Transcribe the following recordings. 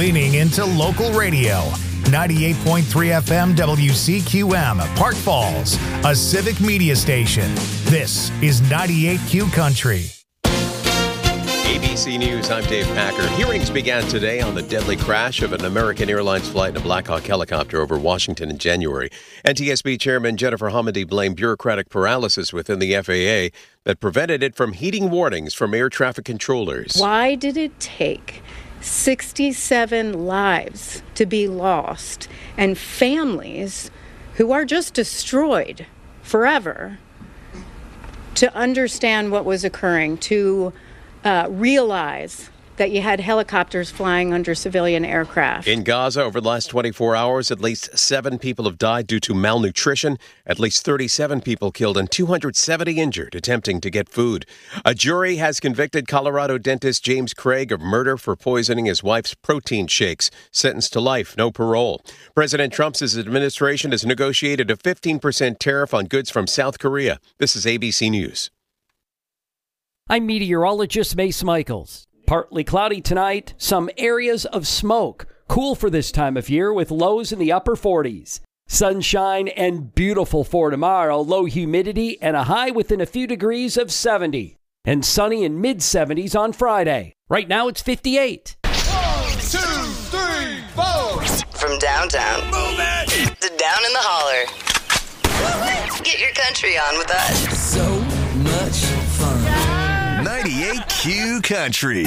leaning into local radio. 98.3 FM WCQM, Park Falls, a civic media station. This is 98Q Country. ABC News, I'm Dave Packer. Hearings began today on the deadly crash of an American Airlines flight in a Black Hawk helicopter over Washington in January. NTSB Chairman Jennifer Homendy blamed bureaucratic paralysis within the FAA that prevented it from heeding warnings from air traffic controllers. Why did it take 67 lives to be lost and families who are just destroyed forever to understand what was occurring, to realize that you had helicopters flying under civilian aircraft? In Gaza, over the last 24 hours, at least 7 people have died due to malnutrition, at least 37 people killed and 270 injured attempting to get food. A jury has convicted Colorado dentist James Craig of murder for poisoning his wife's protein shakes, sentenced to life, no parole. President Trump's administration has negotiated a 15% tariff on goods from South Korea. This is ABC News. I'm meteorologist Mace Michaels. Partly cloudy tonight, some areas of smoke. Cool for this time of year with lows in the upper 40s. Sunshine and beautiful for tomorrow. Low humidity and a high within a few degrees of 70. And sunny in mid-70s on Friday. Right now it's 58. 1, 2, 3, 4. From downtown to down in the holler. Get your country on with us. So much fun. 98Q Country.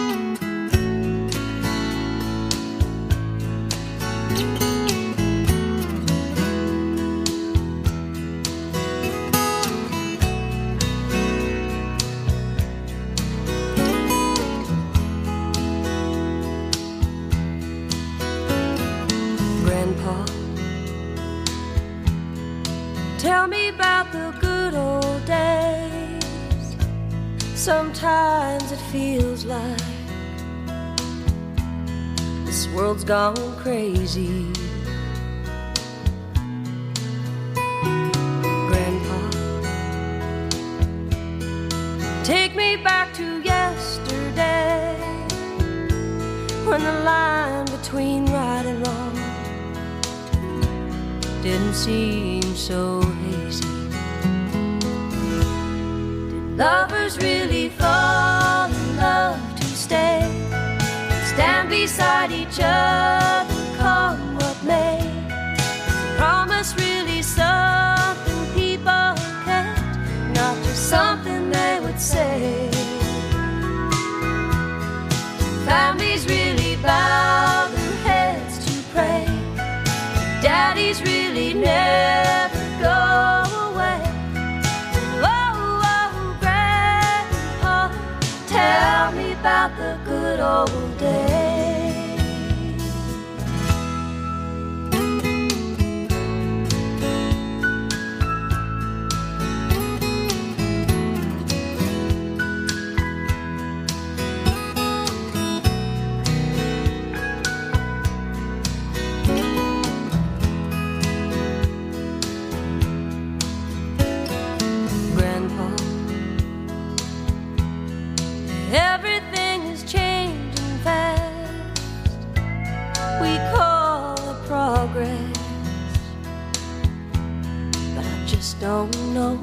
Grandpa, tell me about the good old days. Sometimes it feels like this world's gone crazy. Grandpa, take me back to yesterday, when the line between right and wrong didn't seem so hazy. Lovers really fall in love to stay, stand beside each other, come what may. Promise really something people kept, not just something they would say. Families really bow their heads to pray. Daddies really never go away. Tell me about the good old days. Everything is changing fast. We call it progress, but I just don't know.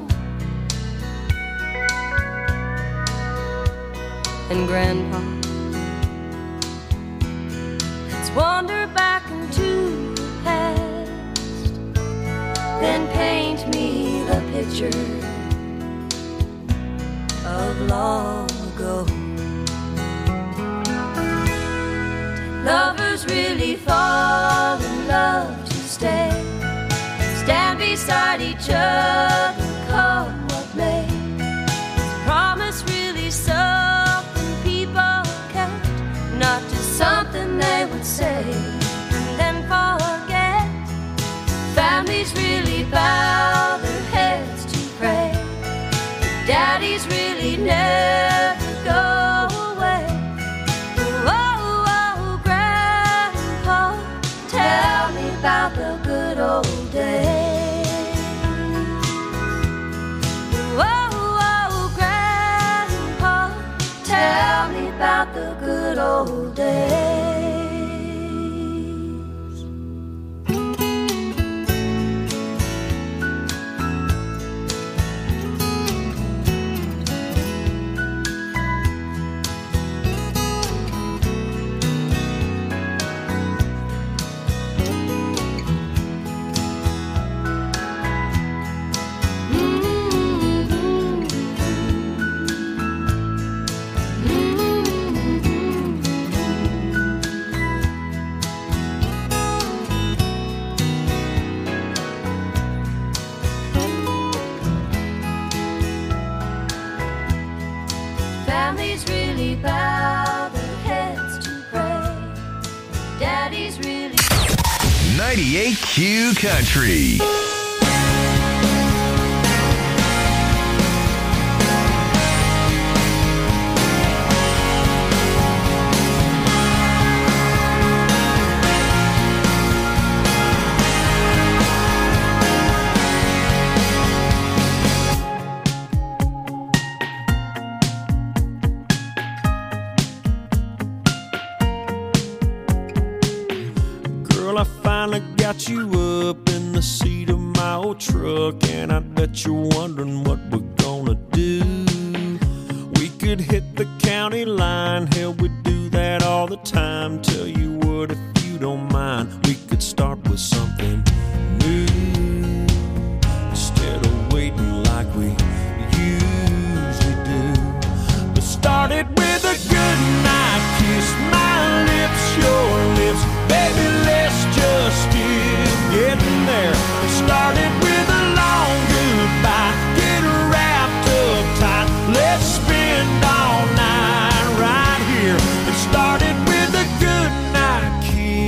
And Grandpa, let's wander back into the past, then paint me the picture of long ago. Lovers really fall in love to stay, stand beside each other, come what may. Promise really something people kept, not just something they would say and then forget. Families really bow their heads to pray. Daddies really never go away. Oh, Grandpa, tell me about the good old days. she's really 98Q Country. Girl, I finally got you up in the seat of my old truck, and I bet you're wondering what we're gonna do. We could hit the county line, hell, we do that all the time. Tell you what, if you don't mind, we could start with something new instead of waiting like we usually do. Let's start it with a good night kiss, my lips, your lips, baby, let's just get in there. Started with a long goodbye, get wrapped up tight, let's spend all night right here. It started with a good night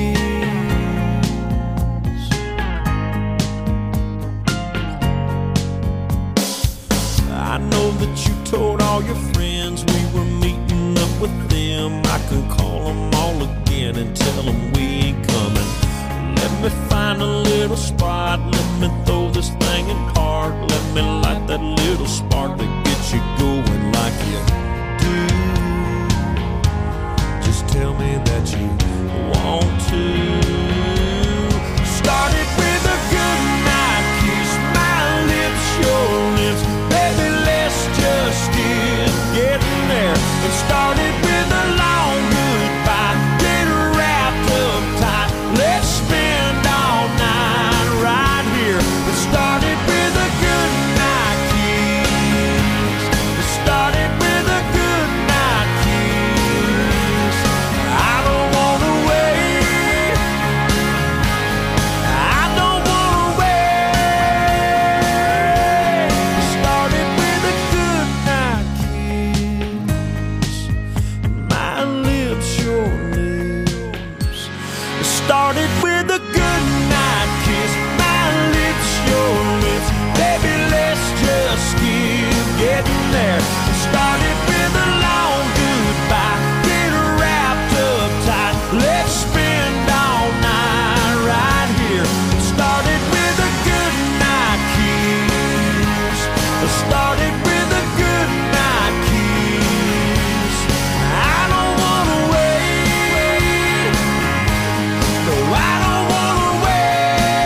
kiss. I know that you told all your friends we were meeting up with them. I can call them all again and tell them we ain't coming. Let me find a little spot, let me throw this thing in park, let me light that little spark that gets you going like you do. Just tell me that you want to. Started with a good night kiss, my lips, your lips, baby, let's just get in there. It started with a long goodbye, get wrapped up tight, let's spend all night right here. It started with a good night kiss. It started with a good night kiss. I don't wanna wait. I don't wanna wait. It started with a good night kiss. My lips, your lips. It started with a good night kiss. My lips, your lips. Baby, let's just get in there. It started with a long goodbye, get wrapped up tight, let's spend all night right here. It started with a good night kiss. It started with a good night kiss. I don't wanna wait. No, I don't wanna wait.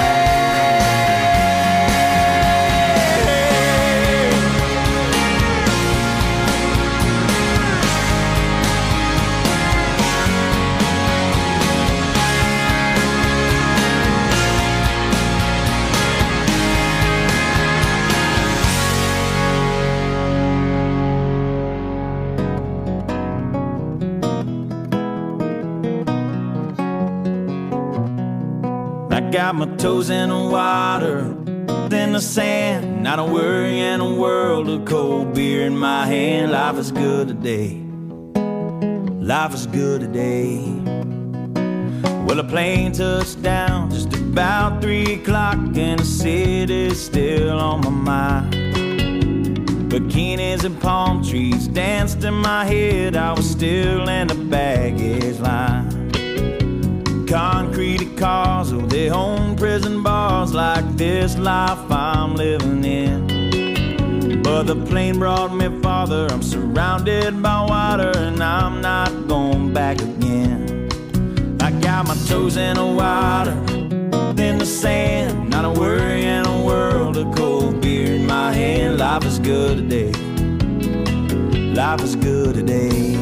I got my toes in the water, in the sand, not a worry in a world of cold beer in my hand. Life is good today. Life is good today. Well, a plane touched down just about 3 o'clock, and the city's still on my mind. Bikinis and palm trees danced in my head. I was still in the baggage line. Concrete cars, oh, they own prison bars like this life I'm living in. But the plane brought me farther. I'm surrounded by water, and I'm not going back again. I got my toes in the water, in the sand, not a worry in a world of cold beer in my hand. Life is good today. Life is good today.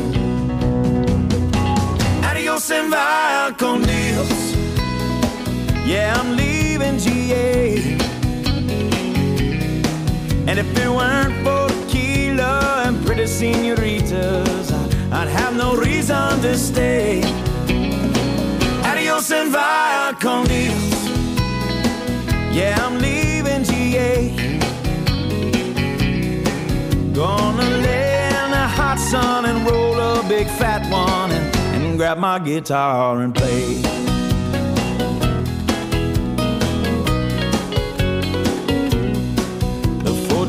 Adios and via con Dios. Yeah, I'm leaving GA. And if it weren't for tequila and pretty senoritas, I'd have no reason to stay. Adios and via con Dios. Yeah, I'm leaving GA. Gonna lay in the hot sun and roll a big fat one and grab my guitar and play.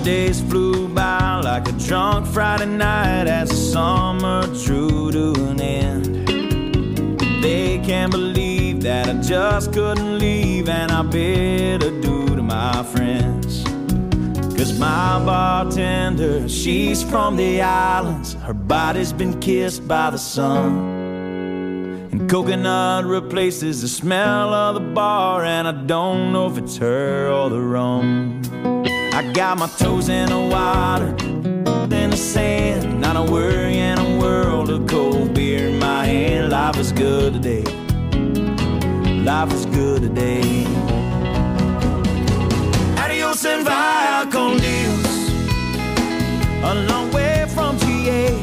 days flew by like a drunk Friday night as the summer drew to an end. They can't believe that I just couldn't leave, and I bid adieu to my friends. 'Cause my bartender, she's from the islands. Her body's been kissed by the sun. And coconut replaces the smell of the bar, and I don't know if it's her or the rum. I got my toes in the water, in the sand, not a worry in a world of cold beer in my hand. Life is good today. Life is good today. Adios and via con Dios, a long way from GA.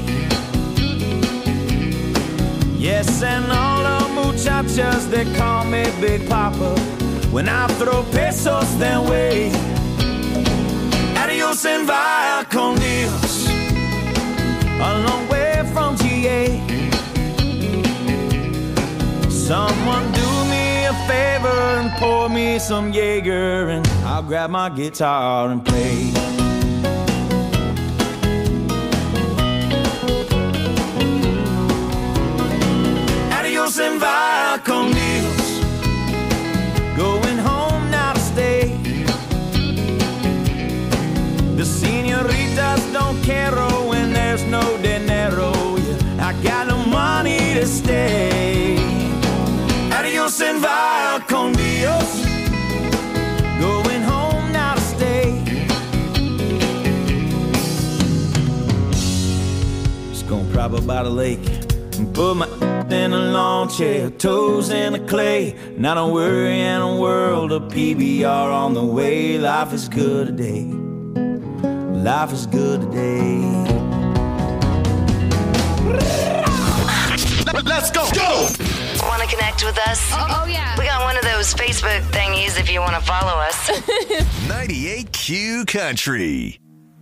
Yes, and all the muchachas, they call me Big Papa when I throw pesos their way. Adios and via con Dios, a long way from GA. Someone do me a favor and pour me some Jaeger, and I'll grab my guitar and play. Adios and via con Dios, going home now to stay. The senoritas don't care when there's no dinero. Yeah, I got no money to stay. Adios and via con Dios, going home now to stay. Just gonna prop up by the lake and put my in a lawn chair, toes in the clay. Not a worry in a world of PBR on the way. Life is good today. Life is good today. Let's go! Go! Want to connect with us? Oh, yeah. We got one of those Facebook thingies if you want to follow us. 98Q Country.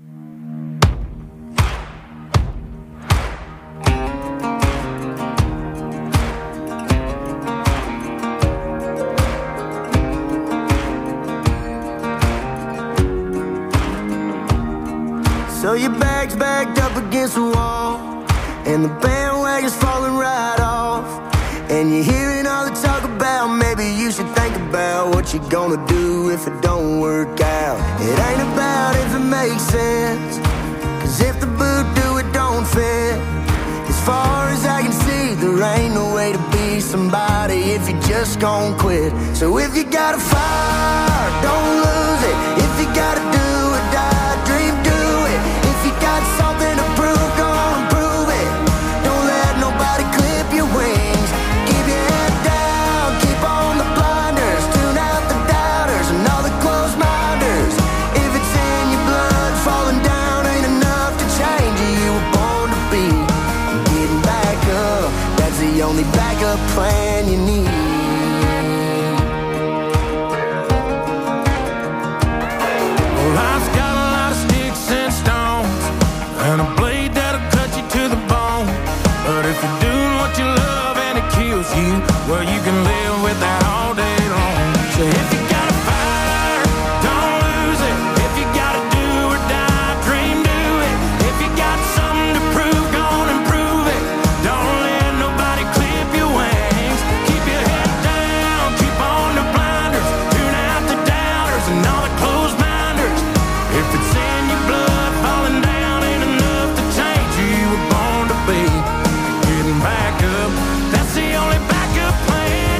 So your bag's backed up against the wall, and the bandwagon's falling right off, and you're hearing all the talk about maybe you should think about what you're gonna do if it don't work out. It ain't about if it makes sense, 'cause if the boot do, it don't fit. As far as I can see, there ain't no way to be somebody if you just gon' quit. So if you got a fire, don't lose it. If you gotta do or die, dream, do it. If you got something to prove, go on and prove it. Don't let nobody clip your wings. Keep your head down, keep on the blinders. Tune out the doubters and all the closed minders. If it's in your blood, falling down ain't enough to change you. You were born to be. Getting back up, that's the only backup plan you need. Life's got a lot of sticks and stones, and a blade that'll cut you to the bone. But if you're doing what you love and it kills you, well, you can live with that all day long. So if you got a fire, don't lose it. If you gotta do or die, dream, do it. If you got something to prove, go on and prove it. Don't let nobody clip your wings. Keep your head down, keep on the blinders. Tune out the doubters and all the closed minders. If it's in your blood, falling down ain't enough to change who you were born to be. Getting back up, that's the only backup plan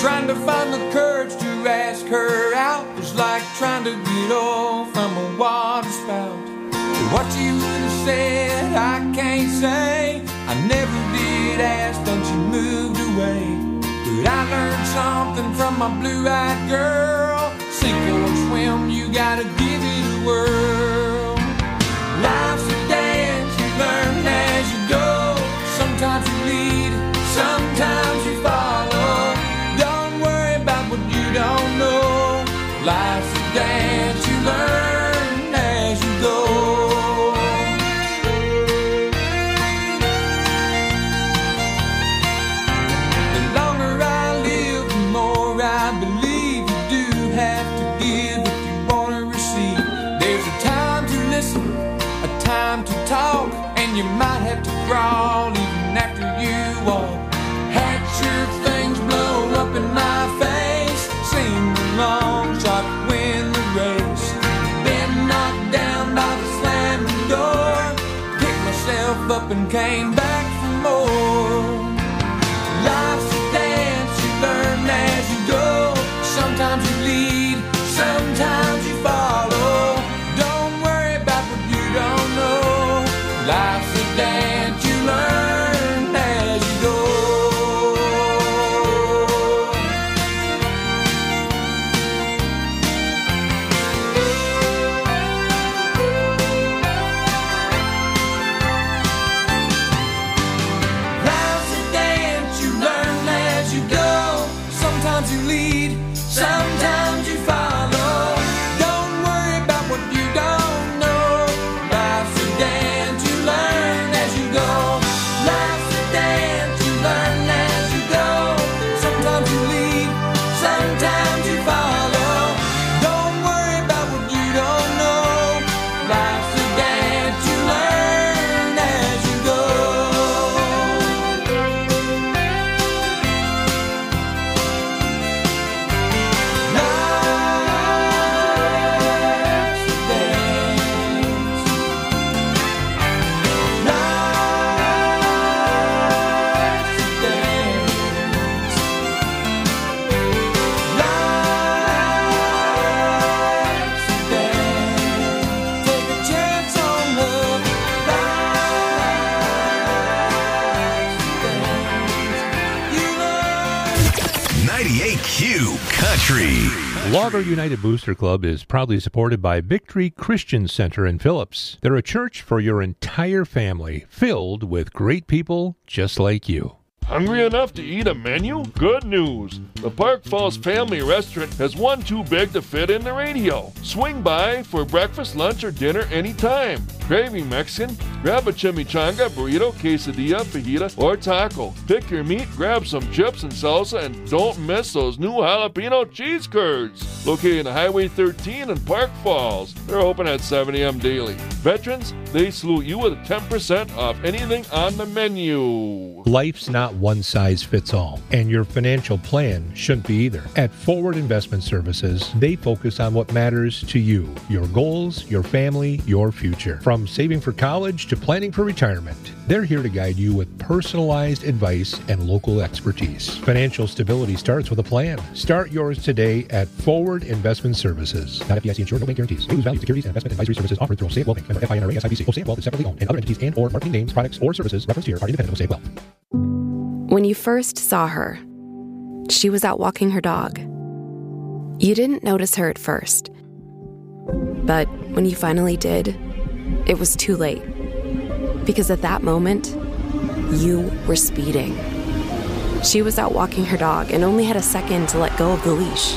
Trying to find the courage to ask her out was like trying to get off from a water spout. What you would have said, I can't say. I never did ask, then she moved away. But I learned something from my blue-eyed girl. Sink or swim, you gotta give it a whirl. Life's a dance, you learn as you go. Sometimes you lead, sometimes you follow. Don't worry about what you don't know. Life's a dance, you learn as you go. You might have to crawl even after you walk. Had your things blow up in my face. Seemed a long shot to win the race. Been knocked down by the slamming door. Picked myself up and came back for more. Life's a dance, you learn as you go. Sometimes you lead, sometimes you follow. Don't worry about what you don't know. Life's a dance, you learn as you go. Life's a dance, you learn as you go. Sometimes you lead, sometimes you follow. Don't worry about what you don't know. Life's a dance, you learn as you go. Life's a dance, you learn as you go. Sometimes you lead, sometimes you follow. Don't worry about what you don't know. Life's a dance, you learn as you go. Life's a dance. Take a chance on love. You learn. 98Q Country. Logger United Booster Club is proudly supported by Victory Christian Center in Phillips. They're a church for your entire family, filled with great people just like you. Hungry enough to eat a menu? Good news! The Park Falls Family Restaurant has one too big to fit in the radio. Swing by for breakfast, lunch, or dinner anytime. Craving Mexican? Grab a chimichanga, burrito, quesadilla, fajita, or taco. Pick your meat, grab some chips and salsa, and don't miss those new jalapeno cheese curds. Located on Highway 13 in Park Falls. They're open at 7 a.m. daily. Veterans, they salute you with 10% off anything on the menu. Life's not one size fits all, and your financial plan shouldn't be either. At Forward Investment Services, they focus on what matters to you, your goals, your family, your future. From saving for college to planning for retirement, they're here to guide you with personalized advice and local expertise. Financial stability starts with a plan. Start yours today at Forward Investment Services. Not FDIC insured, no bank guarantees. May lose value. Securities and investment advisory services offered through Osaic Wealth Bank. Member FINRA SIPC. Osaic Wealth is separately owned, and other entities and/or marketing names, products, or services referenced here are independent of Osaic Wealth. When you first saw her, she was out walking her dog. You didn't notice her at first. But when you finally did, it was too late. Because at that moment, you were speeding. She was out walking her dog and only had a second to let go of the leash.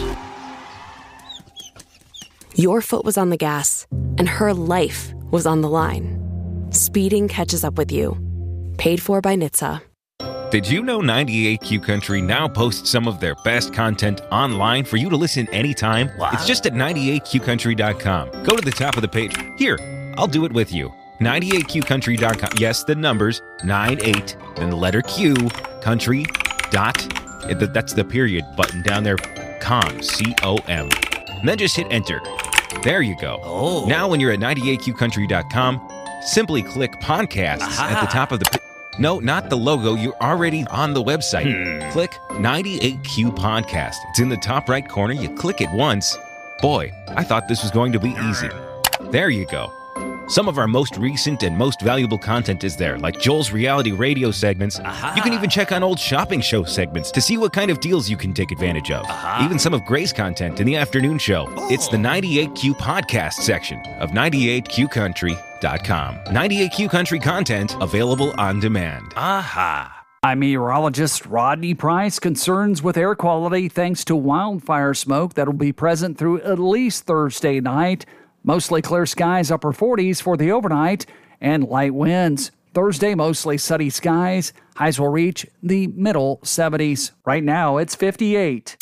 Your foot was on the gas, and her life was on the line. Speeding catches up with you. Paid for by NHTSA. Did you know 98Q Country now posts some of their best content online for you to listen anytime? Wow. It's just at 98QCountry.com. Go to the top of the page. Here, I'll do it with you. 98QCountry.com. Yes, the numbers, 98, then the letter Q, country, dot, that's the period button down there, com, C-O-M. And then just hit enter. There you go. Oh. Now when you're at 98QCountry.com, simply click podcast at the top of the No, not the logo. You're already on the website. Click 98Q Podcast. It's in the top right corner. You click it once. Boy, I thought this was going to be easy. There you go. Some of our most recent and most valuable content is there, like Joel's reality radio segments. You can even check on old shopping show segments to see what kind of deals you can take advantage of. Even some of Gray's content in the afternoon show. It's the 98Q Podcast section of 98QCountry.com. 98Q Country content available on demand. I'm meteorologist Rodney Price. Concerns with air quality thanks to wildfire smoke that will be present through at least Thursday night. Mostly clear skies, upper 40s for the overnight, and light winds. Thursday, mostly sunny skies. Highs will reach the middle 70s. Right now, it's 58.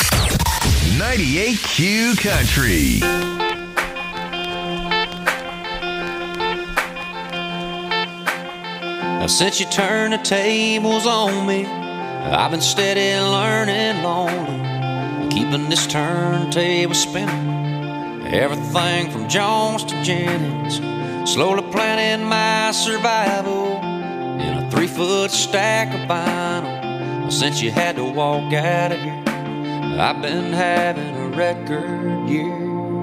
98Q Country. Now, since you turned the tables on me, I've been steady learning lonely, keeping this turntable spinning. Everything from Jones to Jennings, slowly planning my survival in a 3-foot stack of vinyl. Since you had to walk out of here, I've been having a record year.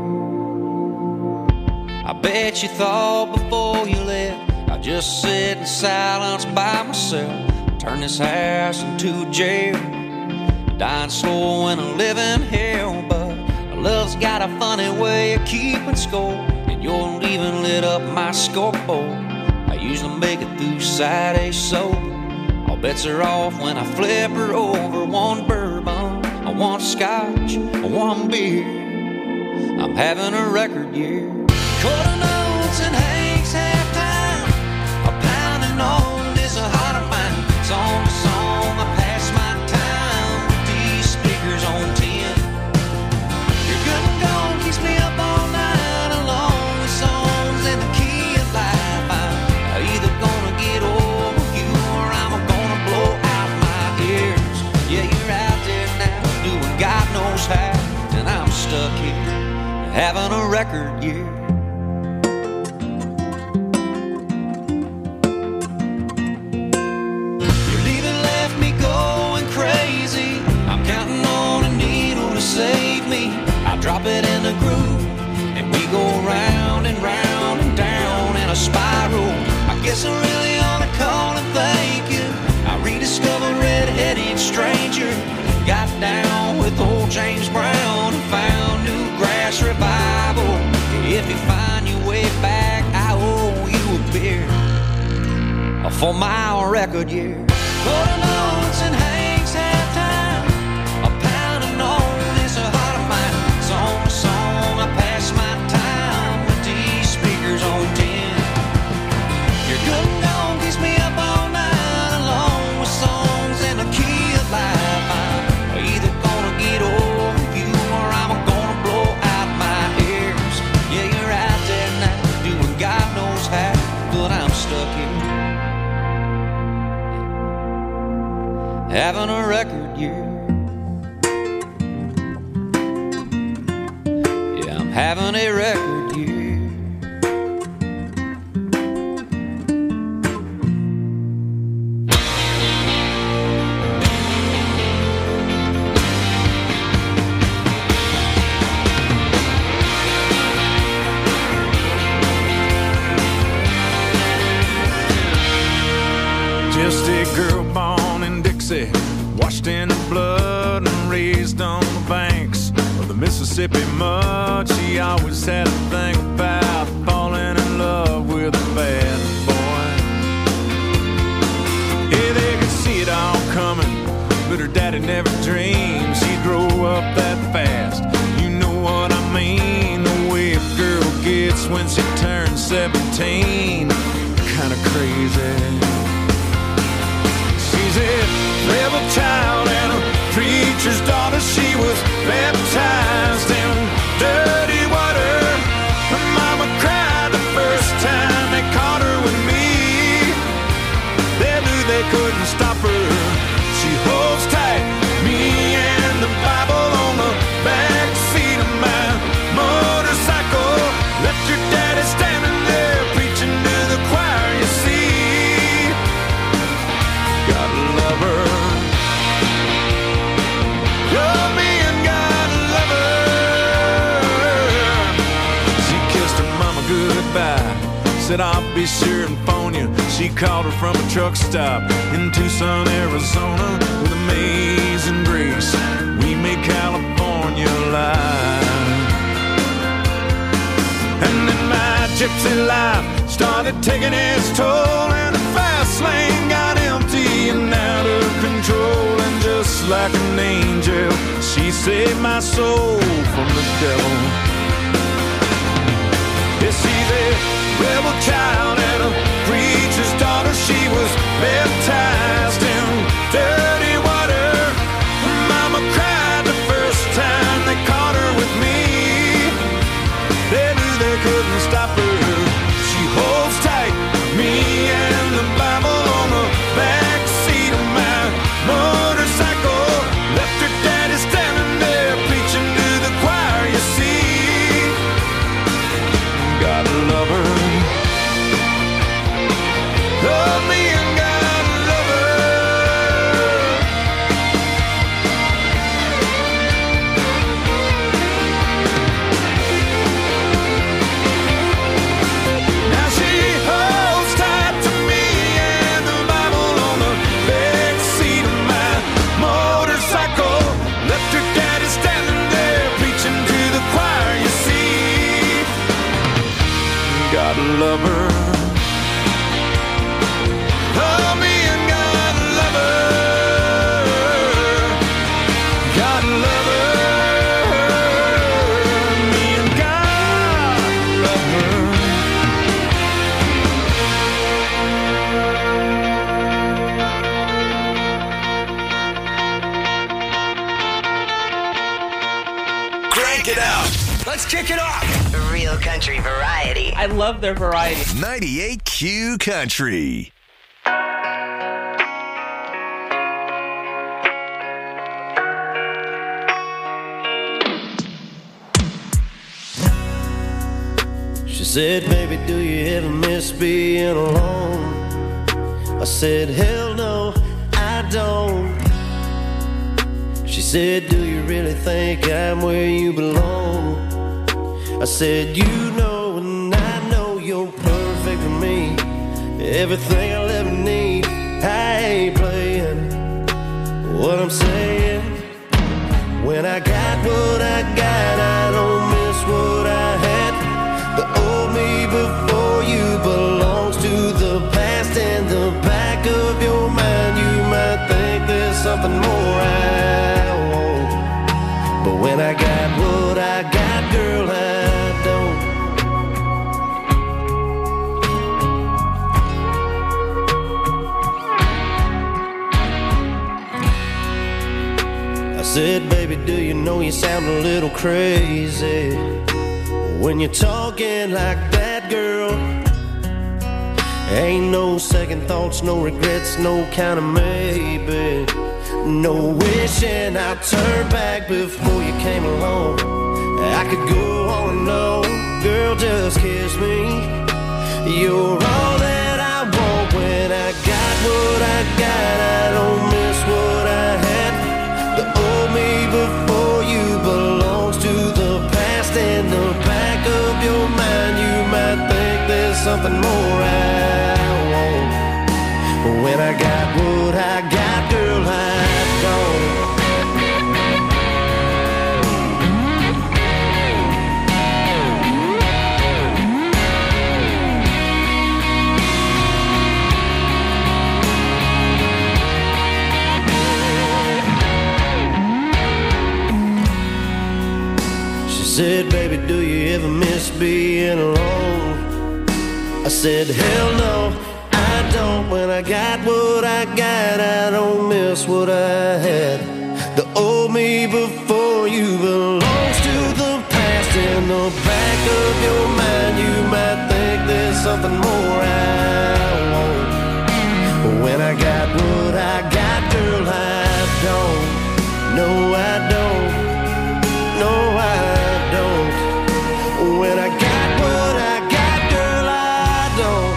I bet you thought before you left I'd just sit in silence by myself, turn this house into a jail, dying slow in a living hell. But love's got a funny way of keeping score, and you're leaving lit up my scoreboard. I usually make it through Saturday sober. All bets are off when I flip her over. One bourbon, one scotch, one beer. I'm having a record year. Quarter notes and Hank's halftime. A pounding on this heart of mine. Song to song, I pass my time with these speakers on 10. Keeps me up all night along with songs in the key of life. I'm either gonna get over you or I'm gonna blow out my ears. Yeah, you're out there now doing God knows how, and I'm stuck here having a record year. Your leaving left me going crazy. I'm counting on a needle to save me. I drop it in the groove, and we go round and round and down in a spiral. I guess I really ought to call and thank you. I rediscovered Red-Headed Stranger, got down with old James Brown, and found new grass revival. If you find your way back, I owe you a beer for my record year. Quarter notes and Hank's halftime, a pounding on this heart of mine. Song to song, I pass my time with these speakers on 10. Your good and gone keeps me up all night along with songs in the key of life. I'm either gonna get over you or I'm gonna blow out my ears. Yeah, you're out there now doing God knows how, but I'm stuck here having a record year. Having a record year. Just a girl born in Dixie, washed in the blood and raised on the banks of the Mississippi mud. She always had a thing about falling in love with a bad boy. Yeah, they could see it all coming, but her daddy never dreamed she'd grow up that fast. You know what I mean, the way a girl gets when she turns 17. Kinda crazy. She's a rebel child and a preacher's daughter. She was baptized in dirty water. Her mama cried the first time they caught her with me. They knew they couldn't stop her. She holds tight, me and the Bible on the back seat of my motorcycle. Left your daddy standing there preaching to the choir, you see. by. Said I'll be sure and phone you. She called her from a truck stop in Tucson, Arizona. With amazing grace, we made California alive. And then my gypsy life started taking its toll, and the fast lane got empty and out of control. And just like an angel, she saved my soul from the devil. Yes, she's a rebel child and a preacher's daughter. She was baptized in dirty water. Mama cried the first time they caught her with me. They knew they couldn't stop her. She holds tight, me and the Bible on the back seat of my motorcycle. Left her daddy standing there preaching to the choir, you see. Gotta love her. Love me and gotta love her. Now she holds tight to me and the Bible on the back seat of my motorcycle. Left her daddy standing there preaching to the choir, you see. Gotta love her. Love me and gotta love her. Gotta love her. Me and gotta love her. Crank it up. Let's kick it off. Real country variety. I love their variety. 98Q Country. She said, baby, do you ever miss being alone? I said, hell no, I don't. She said, do you really think I'm where you belong? I said, you know and I know you're perfect for me. Everything I'll ever need, I ain't playing. What I'm saying, when I got what I got, I don't miss what I had. The old me before you belongs to the past. In the back of your mind, you might think there's something more I want. But when I got what I got, girl, I don't. I said, baby, do you know you sound a little crazy when you're talking like that, girl? Ain't no second thoughts, no regrets, no kind of maybe. No wishing I'd turn back before you came along. I could go on and on, girl, just kiss me. You're all that I want. When I got what I got, I don't miss what I had. The old me before you belongs to the past. In the back of your mind, you might think there's something more I want. But when I got what I got, girl, I don't. She said, baby, do you ever miss being alone? I said, hell no, I don't. When I got what I got, I don't miss what I had. The old me before you belongs to the past. In the back of your mind, you might think there's something more I want. But when I got what I got, girl, I don't. No, I don't. No, I don't. When I got what I got, girl, I don't.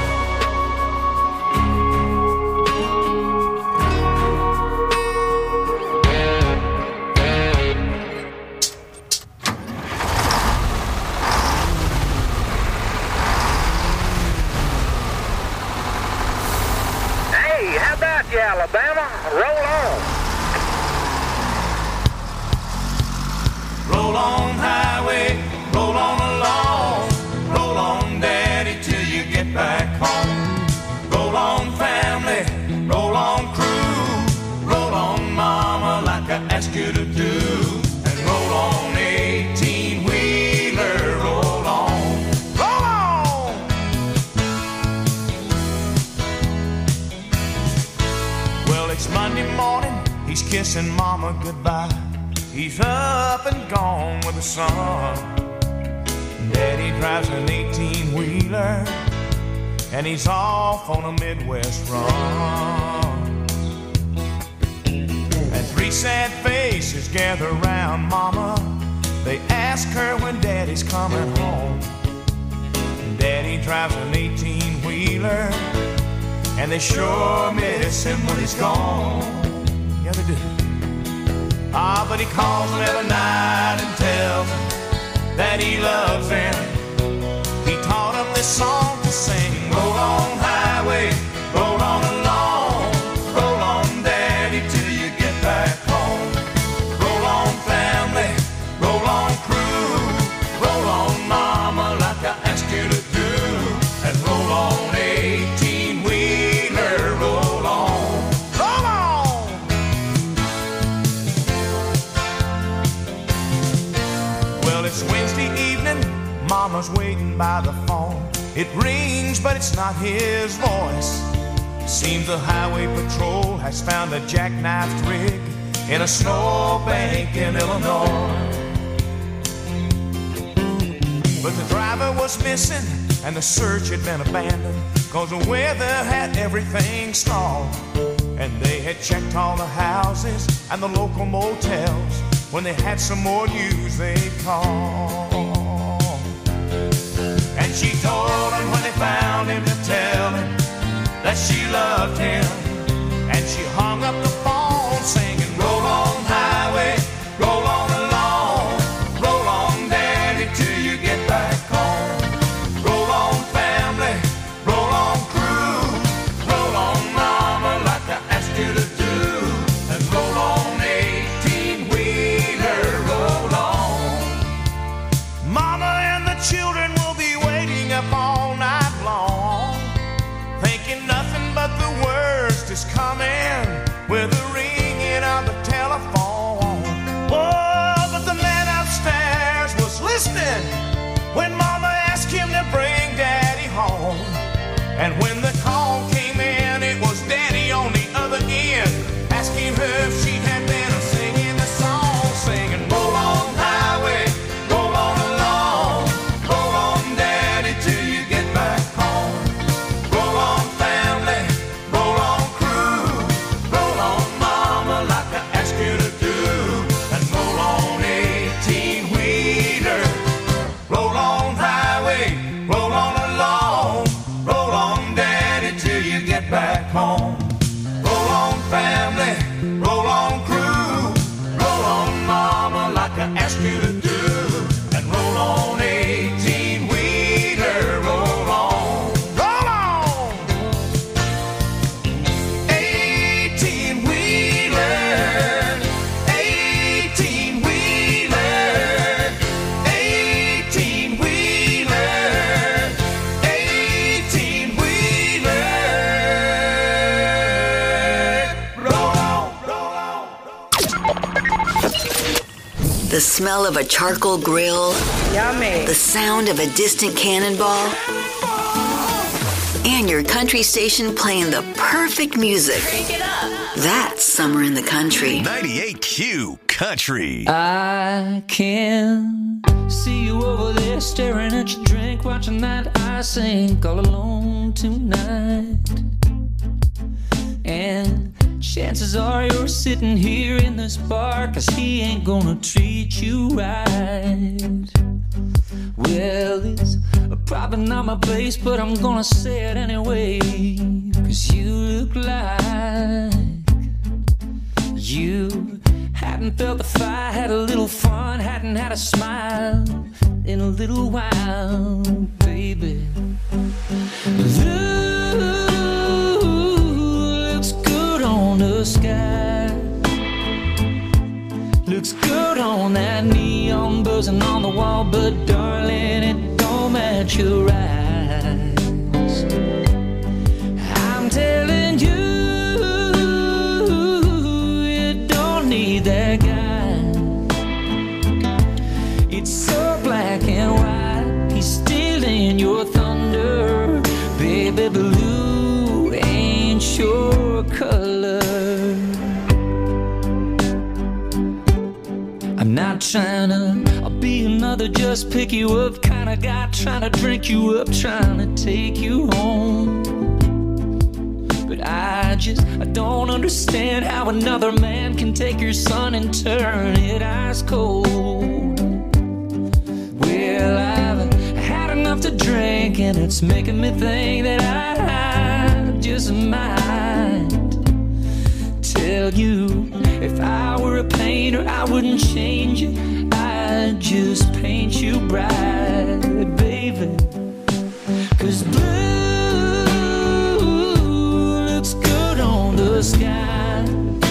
Alabama, roll on. Roll on, highway, roll on along. Roll on, daddy, till you get back home. Roll on, family, roll on, crew. Roll on, mama, like I asked you to do. And roll on, 18-wheeler, roll on. Roll on! Well, it's Monday morning, he's kissing mama goodbye. He's up and gone with the sun. Daddy drives an 18-wheeler, and he's off on a Midwest run. And three sad faces gather around mama. They ask her when daddy's coming home. Daddy drives an 18-wheeler, and they sure miss him when he's gone. Yeah, they do. Ah, but he calls them every night and tells them that he loves them. He taught them this song to sing. Roll on, highway, roll on along. Roll on, daddy, till you get back home. Roll on, family, roll on, crew. Roll on, mama, like I asked you to do. And roll on, 18-wheeler, roll on. Roll on! Well, it's Wednesday evening, mama's waiting by the phone. It rings, but it's not his voice. Seems the highway patrol has found a jackknifed rig in a snowbank in Illinois. But the driver was missing, and the search had been abandoned, 'cause the weather had everything stalled. And they had checked all the houses and the local motels. When they had some more news, they'd call. And she told him when they found him to tell him that she loved him. And she hung up the phone singing, roll on, highway, roll on along. Roll on, daddy, till you get back home. Roll on, family, roll on, crew. Roll on, mama, like I asked you to do. And roll on, 18-wheeler, roll on. Mama and the children will be waiting up all night long, thinking nothing but the worst is coming with the ringing of the telephone. Oh, but the man upstairs was listening when mama asked him to bring daddy home. And when the call came in, it was daddy on the other end, asking her if she had been singing the song, singing, roll on, highway, roll on along. Roll on, daddy, till you get back home. Roll on, family, roll on, crew. Roll on, mama, like I asked you to do. And roll on, 18-wheeler. Roll on, highway, roll on along. Roll on, daddy, till you get back home. Roll on, family, roll on, crew. Roll on, mama, like I asked you to do. And roll on, 18-wheeler, roll on. Roll on! 18-wheeler, 18-wheeler, 18-wheeler, 18-wheeler. Roll on, roll on. The smell of a charcoal grill. Yummy. The sound of a distant cannonball. And your country station playing the perfect music. That's summer in the country. 98Q Country. I can see you over there staring at your drink, watching that I sink all alone tonight. And chances are you're sitting here in this bar, 'cause he ain't gonna treat you right. Well, it's probably not my place, but I'm gonna say it anyway, 'cause you look like you hadn't felt the fire, had a little fun, hadn't had a smile in a little while, baby. Ooh, looks good on match your eyes. I'm telling you, you don't need that guy. It's so black and white, he's stealing your thunder. Baby blue ain't your color. I'm not trying to be another just pick you up kind of guy, trying to drink you up, trying to take you home. But I don't understand how another man can take your son and turn it ice cold. Well, I've had enough to drink, and it's making me think that I just might tell you, if I were a painter, I wouldn't change you, I'd just paint you bright, baby. 'Cause blue looks good on the sky.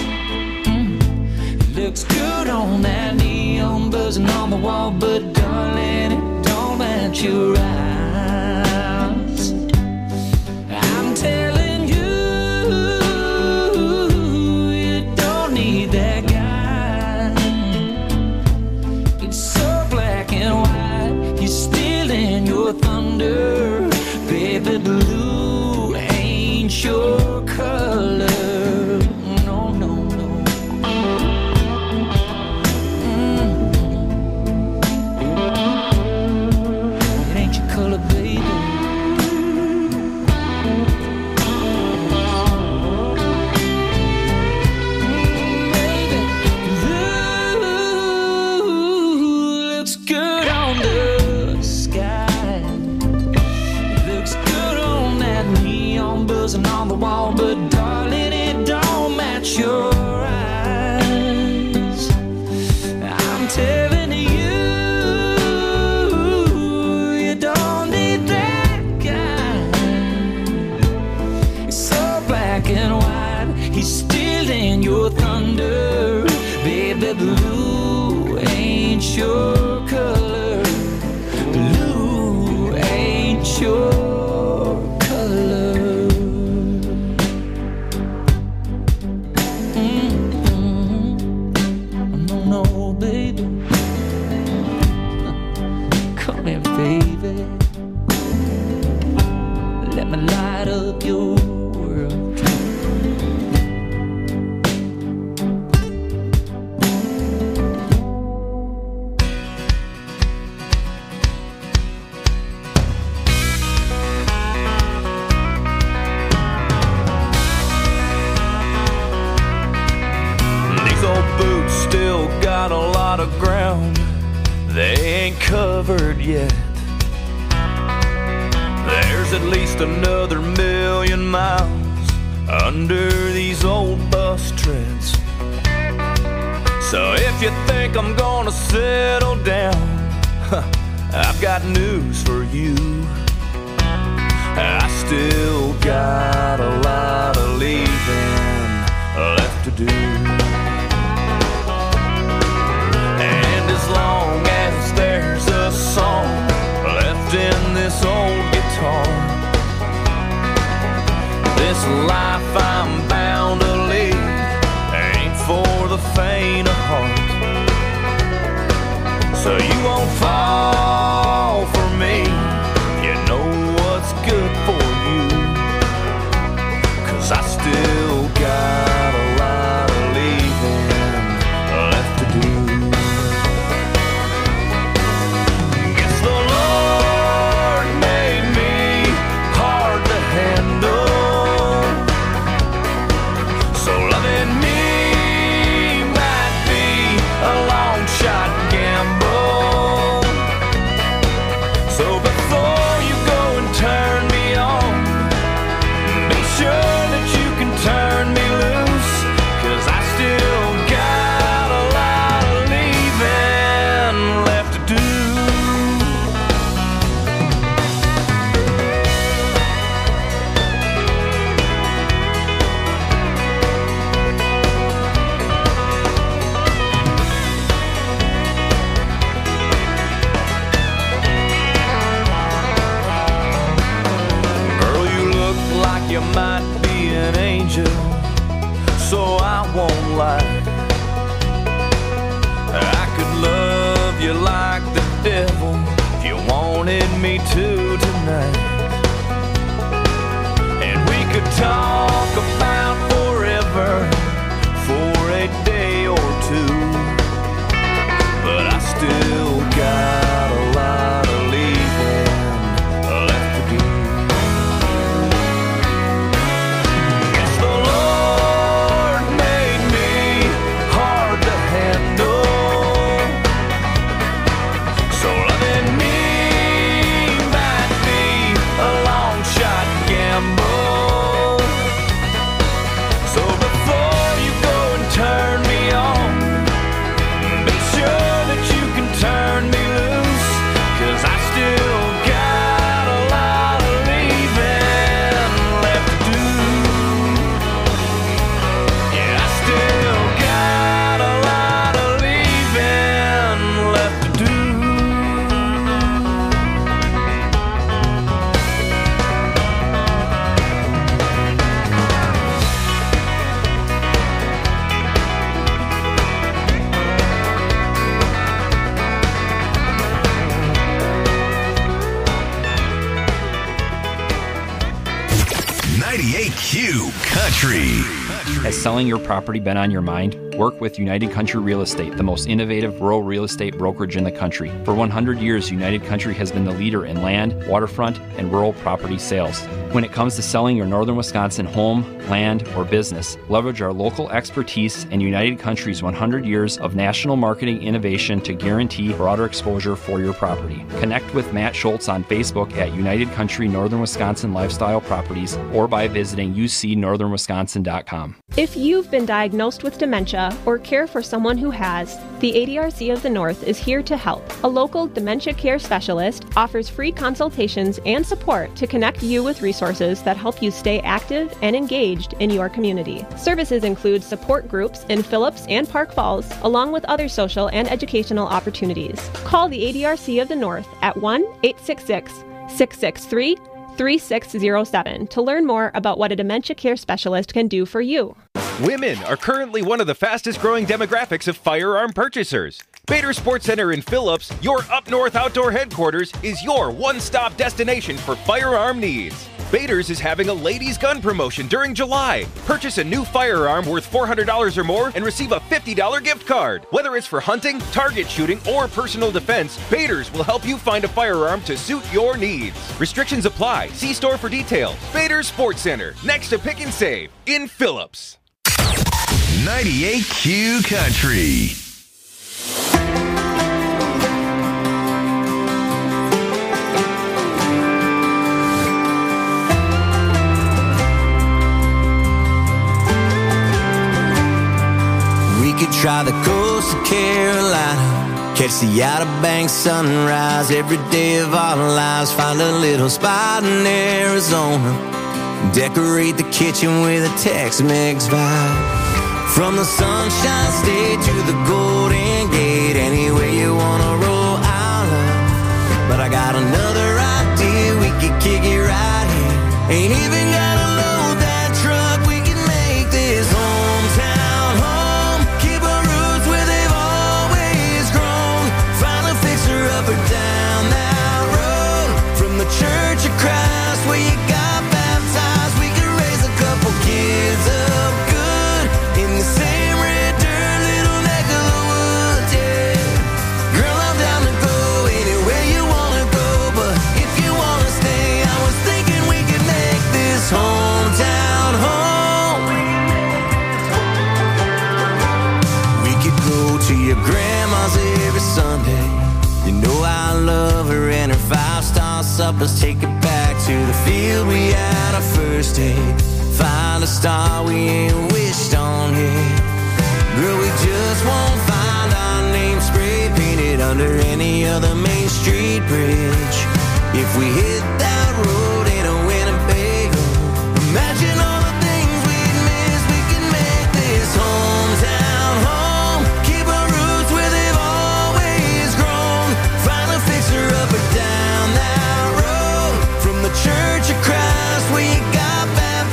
It looks good on that neon buzzing on the wall, but darling, it don't match your eyes. I'm telling you, you don't need that guy. It's so black and white, he's stealing your thunder. Baby blue ain't your color. No, no, no. It ain't your color, baby. Looks good on the sky. Looks good on that neon buzzing on the wall, but darling, it don't match your eyes. I'm telling you, you don't need that guy. It's so black and white, he's stealing your thunder. Baby blue ain't your color. Blue ain't your color. No, no, baby. Come here, baby. Let me light up your world. These old boots still got a lot of ground they ain't covered yet. There's at least another 1,000,000 miles under these old bus treads. So if you think I'm gonna settle down, I've got news for you. I still got a lot of leaving left to do. And as long as there's a song left in this old guitar, this life I'm bound to lead ain't for the faint of heart. So you won't fall for me, you know what's good for you. 'Cause I still got a lot of leaving left to do. Guess the Lord made me hard to handle, so loving me might be a long shot gamble. So before you might be an angel, so I won't lie. I could love you like the devil if you wanted me to tonight. And we could talk about forever for a day or two, but I still got a lot of leaving left to do. Yes, the Lord made me hard to handle, so loving me might be a long shot gamble. So before you go and turn me on, be sure that you can turn me loose, 'cause I still got a lot of leaving left to do. Yeah, I still got a lot of leaving left to do. 98Q Country. Has selling your property been on your mind? Work with United Country Real Estate, the most innovative rural real estate brokerage in the country. For 100 years, United Country has been the leader in land, waterfront, and rural property sales. When it comes to selling your northern Wisconsin home, land, or business, leverage our local expertise and United Country's 100 years of national marketing innovation to guarantee broader exposure for your property. Connect with Matt Schultz on Facebook at United Country Northern Wisconsin Lifestyle Properties or by visiting ucnorthernwisconsin.com. If you've been diagnosed with dementia or care for someone who has, the ADRC of the North is here to help. A local dementia care specialist offers free consultations and support to connect you with resources that help you stay active and engaged in your community. Services include support groups in Phillips and Park Falls, along with other social and educational opportunities. Call the ADRC of the North at 1-866-663-3607 to learn more about what a dementia care specialist can do for you. Women are currently one of the fastest growing demographics of firearm purchasers. Bader Sports Center in Phillips, your up north outdoor headquarters, is your one-stop destination for firearm needs. Bader's is having a ladies' gun promotion during July. Purchase a new firearm worth $400 or more and receive a $50 gift card. Whether it's for hunting, target shooting, or personal defense, Bader's will help you find a firearm to suit your needs. Restrictions apply. See store for details. Bader Sports Center, next to Pick and Save, in Phillips. 98Q Country. We could try the coast of Carolina, catch the Outer Banks sunrise every day of our lives. Find a little spot in Arizona, decorate the kitchen with a Tex-Mex vibe. From the Sunshine State to the Golden Gate, anywhere you wanna roll, I'll love. But I got another idea, we could kick it right here. Ain't even gotta load that truck, we can make this hometown home. Keep our roots where they've always grown. Find a fixer-upper down that road. From the Church of Christ where you got baptized, we could raise a couple kids up good in the same red dirt, little neck of the woods, yeah. Girl, I'm down to go anywhere you wanna go, but if you wanna stay, I was thinking we could make this hometown home. We could go to your grandma's every Sunday. You know I love her and her 5-star suppers. Take it back to the field we had our first date. Find a star we ain't wished on yet. Girl, we just won't find our name spray painted under any other Main Street bridge. If we hit that road in a Winnebago, imagine all the things we'd miss. We can make this hometown home. Keep our roots where they've always grown. Find a fixer-upper down that road. From the Church of Christ where you got baptized,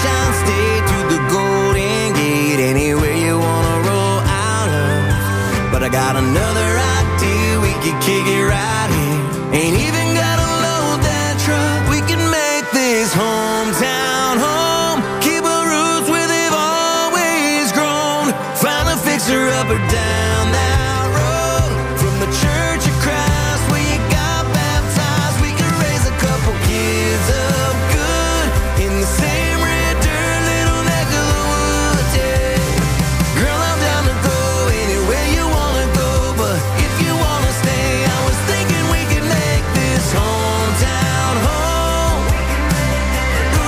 sunshine state through the Golden Gate, anywhere you wanna roll out of. But I got another idea, we could kick it right here. Ain't even gotta load that truck, we can make this hometown home. Keep our roots where they've always grown. Find a fixer up or down that road. From the Church of Christ where you got baptized, we can raise a couple kids up good in the same red dirt, little neck of the woods, yeah. Girl, I'm down to go anywhere you wanna go, but if you wanna stay, I was thinking we could make this hometown home. Ooh,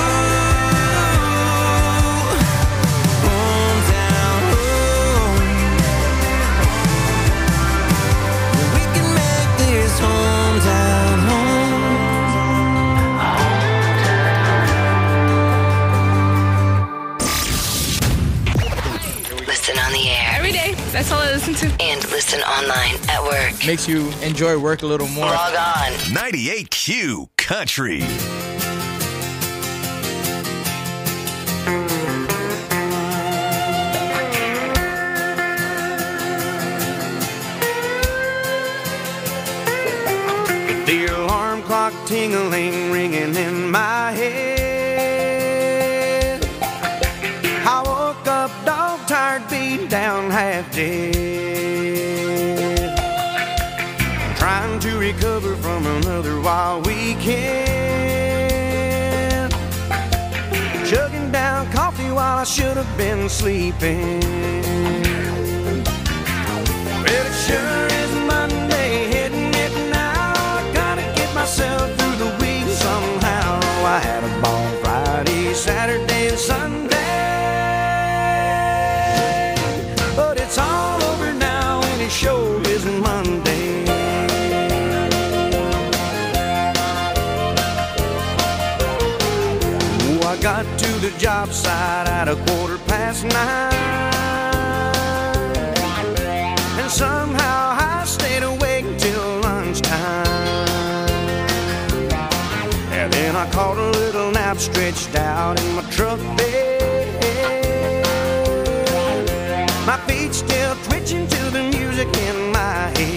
hometown home. We can make this hometown home. Listen on the air. Every day. That's all I listen to. And listen online at work. Makes you enjoy work a little more. Log on. 98Q Country. The alarm clock tingling, ringing in my head. I woke up dog tired, beat down, half dead. Trying to recover from another wild weekend. Chugging down coffee while I should have been sleeping. Well, it sure is Monday, hitting it now. I gotta get myself through the week somehow. I had a ball Friday, Saturday, and Sunday. But it's all over now, and it sure isn't Monday. Oh, I got to the job site at 9:15. And somehow I stayed awake till lunchtime. And then I caught a little nap stretched out in my truck bed. My feet still twitching to the music in my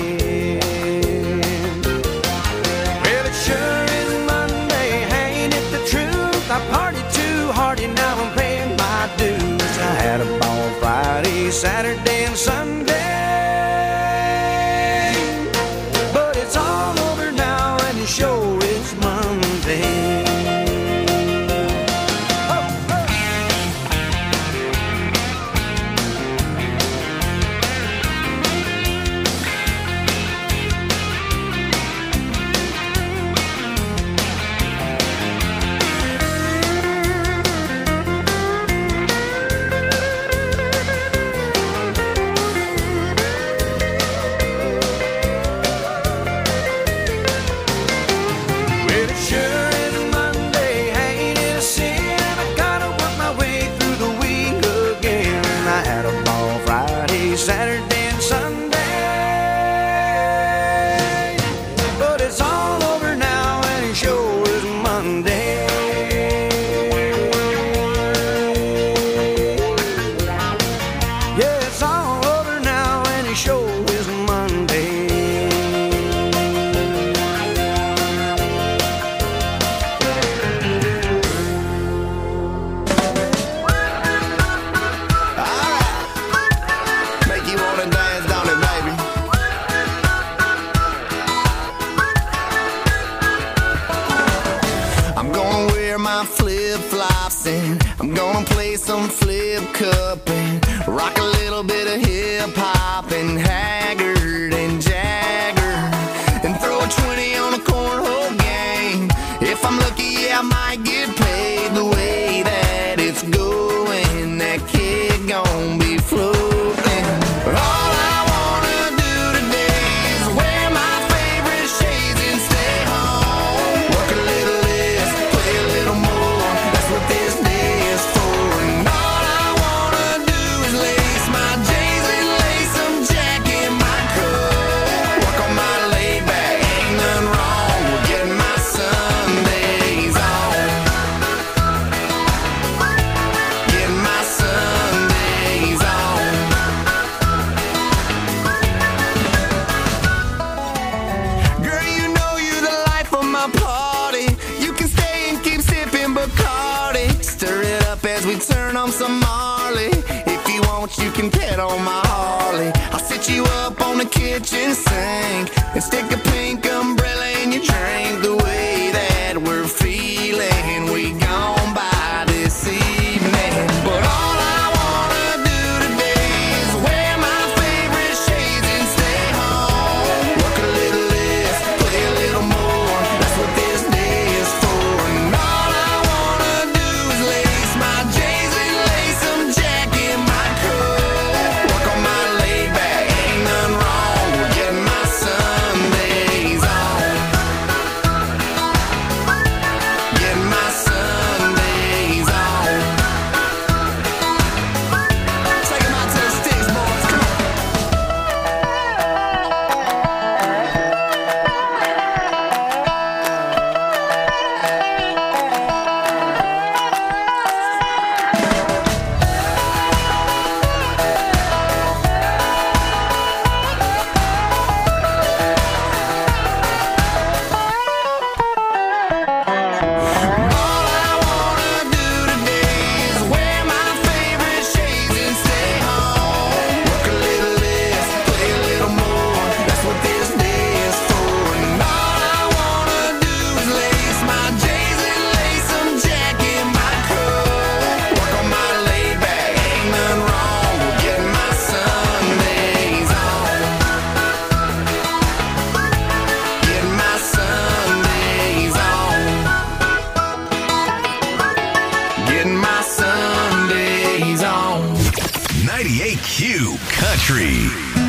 head. Well, it sure is Monday, ain't it the truth? I partied too hard and now I'm paying my dues. I had a ball Friday, Saturday, and Sunday. But it's all over now and it sure is Monday. Well, it sure is Monday, ain't it a sin? I gotta work my way through the week again. I had a ball Friday, Saturday, and Sunday. But it's all over now and it sure is Monday. Yeah, it's all over now and it sure is Monday. Make you wanna dance, don't it, baby? I'm gonna wear my flip-flops and I'm gonna play some flip cup and rock a little bit of hip-hop and Haggard and Jagger and throw a 20 on a cornhole game. If I'm lucky, yeah, I might get paid the way that it's going. That kid gon' be floating. All I wanna do today is wear my favorite shades and stay home. Work a little less, play a little more. That's what this day is for. And all I wanna do is lace my J's and lace some Jack in my coat. Work on my laid back, ain't nothing wrong with getting my Sundays on. we turn on some Marley. If you want, you can pet on my Harley. I'll sit you up on the kitchen sink and stick a pink umbrella in your drink. The way that we're feeling, we gone by this evening. But all I wanna do today is wear my favorite shades and stay home. Work a little less, play a little more. That's what this day is for. And all I wanna do is lace my J's and lace some Jack in my coat. Work on my laid back, ain't nothing wrong with getting my Sundays on. Getting my Sundays on. Take 'em out to the sticks, boys, come on. All I wanna do today is wear my favorite shades and stay home. Work a little less, play a little more. That's what this day is for. And all I wanna do is lace my J's and lace some Jack in my coat. Work on my laid back, ain't nothing wrong with getting my Sundays on. Getting my Sundays on. Getting my Sundays on. 98Q Country.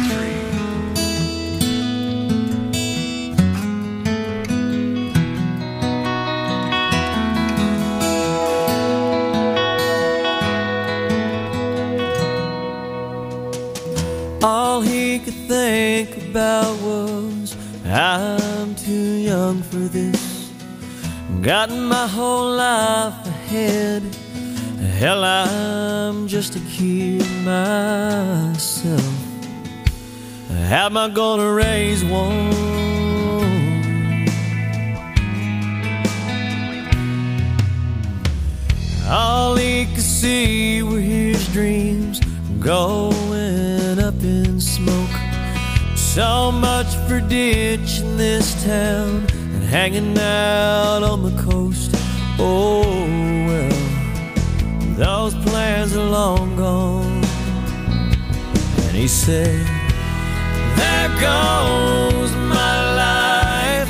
All he could think about was, I'm too young for this. Got my whole life ahead. Hell, I'm just a kid myself. How am I gonna raise one? All he could see were his dreams going up in smoke. So much for ditching this town and hanging out on the coast. Oh well, those plans are long gone. And he said, there goes my life.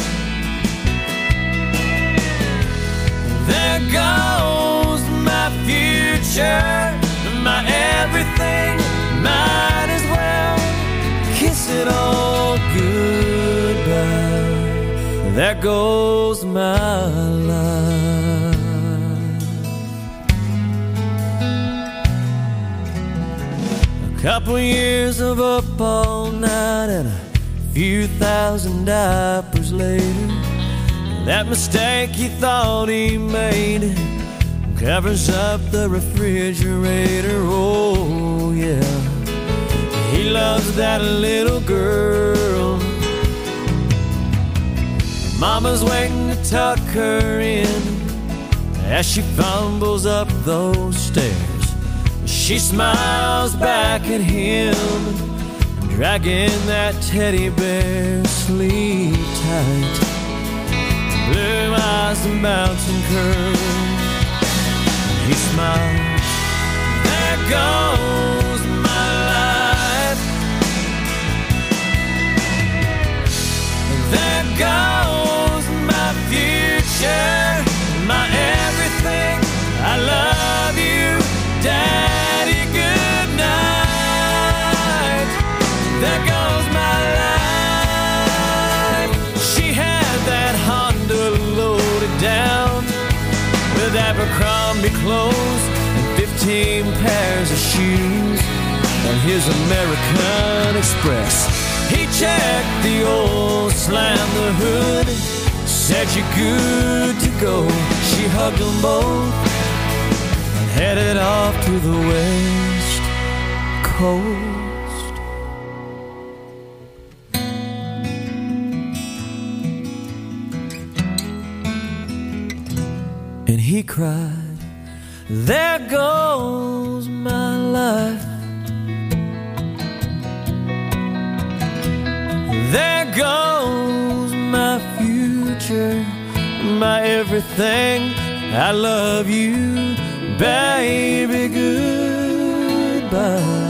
There goes my future, my everything. Might as well kiss it all goodbye. There goes my life. A couple years of up all night and a few thousand diapers later, that mistake he thought he made covers up the refrigerator. Oh yeah, he loves that little girl. Mama's waiting to tuck her in as she fumbles up those stairs. She smiles back at him, dragging that teddy bear. Sleep tight, blue eyes and bouncing curls. He smiles, there goes my life. There goes my future, my everything. I love you, Daddy, good night. There goes my life. She had that Honda loaded down with Abercrombie clothes and 15 pairs of shoes on his American Express. He checked the oil, slammed the hood, said you're good to go. She hugged them both and headed off to the West Coast. And he cried, There goes my life. There goes my future, my everything. I love you, baby, goodbye.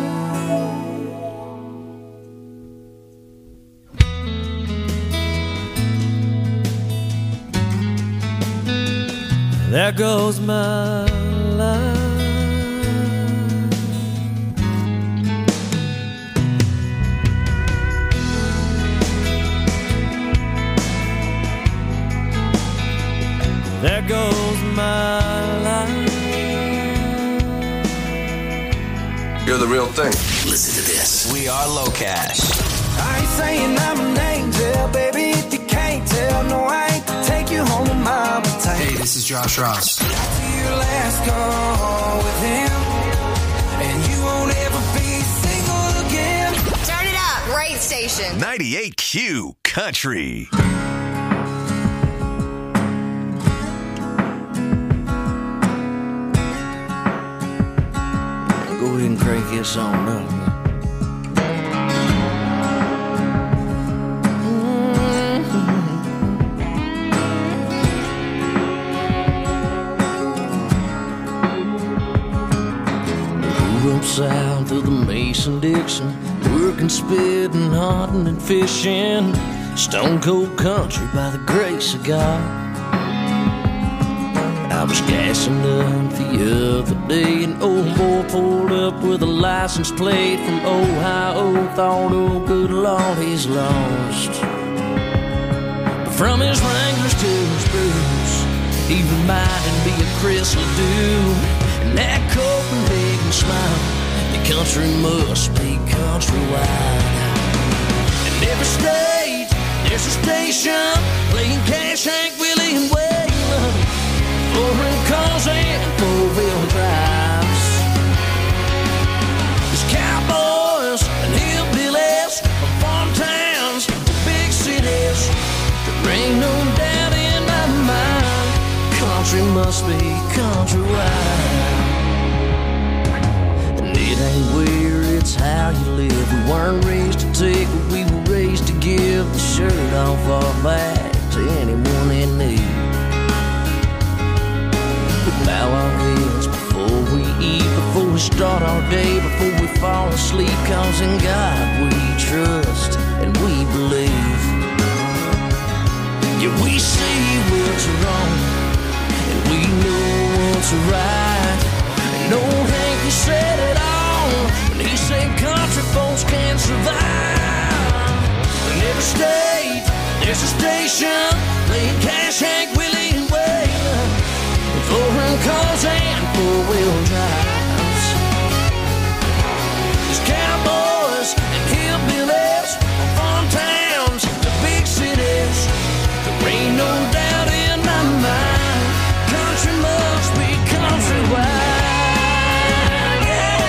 There goes my life. There goes my life. You're the real thing. Listen to this. We are Low Cash. I ain't saying I'm an angel, baby, if you can't tell. No, I ain't take you home with my type. Hey, this is Josh Ross. Got to your last call with him, and you won't ever be single again. Turn it up. Great station. 98Q Country. Go ahead and crank this on up. Up south through the Mason-Dixon, working, spitting, hunting, and fishing. Stone cold country by the grace of God. I was gassing up the other day, an old boy pulled up with a license plate from Ohio. Thought, oh good Lord, he's lost. But from his Wranglers to his boots, he reminded me of Chris Ledoux. And that Copenhagen smile, the country must be countrywide. In every state, there's a station playing Cash, Hank Willie, and Waylon. Foreign cars and four-wheel drives. There's cowboys and hillbillies from farm towns to big cities. There ain't no doubt in my mind, country must be countrywide. And it ain't where, it's how you live. We weren't raised to take what we were raised to give. The shirt off our back to anyone in need. We bow our heads before we eat, before we start our day, before we fall asleep. 'Cause in God we trust and we believe. Yeah, we see what's wrong and we know what's right. And old Hank said it all when he said country folks can't survive. In every state, there's a station playing Cash, Hank Willie,